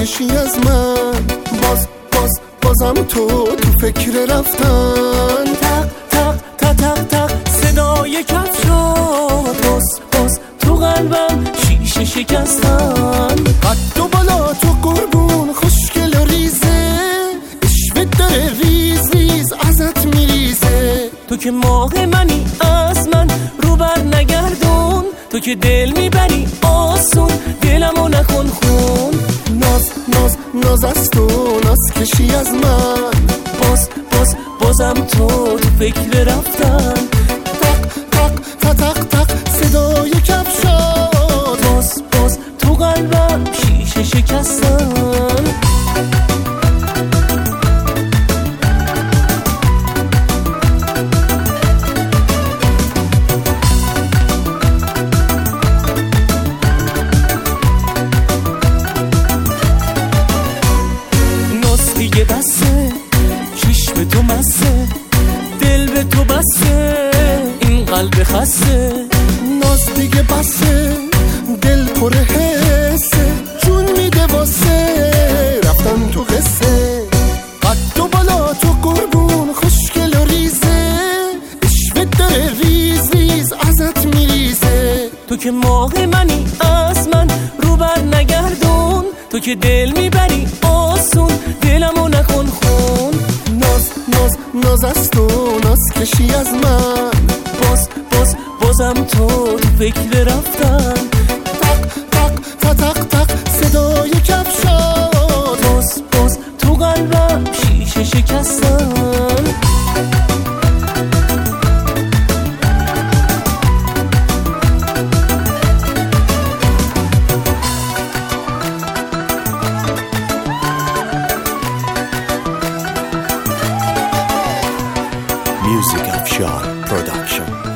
کشی از من. بازم تو فکر رفتن. تق تق تق تق تق صدای کفشات، باز تو قلبم شیشه شکستن. قد و بالا تو قربون خوشگل و ریزه، عشوه داره ریز ازت میریزه. تو که ماه منی از من رو بر نگردون، تو که دل میبری آسون دلمو نکن خون. ناز از تو ناز کشی از من. بازم تو فکر رفتن. تق تق تق تق صدای کفشات، باز تو قلبم شیشه شکستن. دیگه بسه، چشم تو مسه، دل به تو بسه، این قلب خسته. ناز دیگه بسه، دل پر حسه، جون میده واسه رفتن تو قصه. قد و بالا تو قربون خوشگل و ریزه، عشوه داره ریز ازت میریزه. تو که ماه منی از من رو بر نگردون، تو که دل میبری آسون دلمو نکن خون. ناز از تو ناز کشی از من. بازم تو فکر رفتن. تق تق تق تق صدای کفشات، باز تو قلبم شیشه شکستن. Music Afshan Production.